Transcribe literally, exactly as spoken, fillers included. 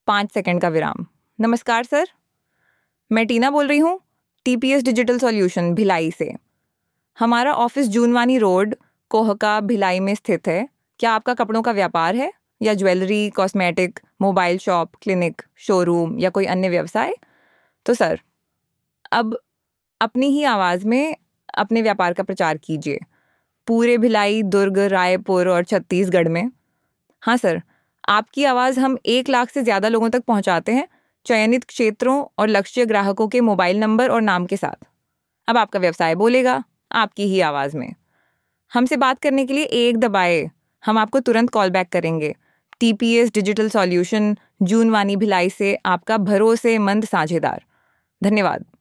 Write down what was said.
पाँच सेकंड का विराम। नमस्कार सर, मैं टीना बोल रही हूँ टीपीएस डिजिटल सॉल्यूशन भिलाई से। हमारा ऑफिस जूनवानी रोड कोहका भिलाई में स्थित है। क्या आपका कपड़ों का व्यापार है या jewellery, cosmetic, mobile shop, clinic, showroom या कोई अन्य व्यवसाय? तो सर, अब अपनी ही आवाज़ में अपने व्यापार का प्रचार कीजिए पूरे भिलाई, दुर्ग, रायपुर और छत्तीसगढ़ में। हाँ सर, आपकी आवाज़ हम एक लाख से ज़्यादा लोगों तक पहुंचाते हैं, चयनित क्षेत्रों और लक्ष्य ग्राहकों के मोबाइल नंबर और नाम के साथ। अब आपका व्यवसाय बोलेगा आपकी ही आवाज़ में। हमसे बात करने के लिए एक दबाए, हम आपको तुरंत कॉल बैक करेंगे। TPS digital solution, Junwani Bhilai से आपका भरोसेमंद साझेदार। धन्यवाद।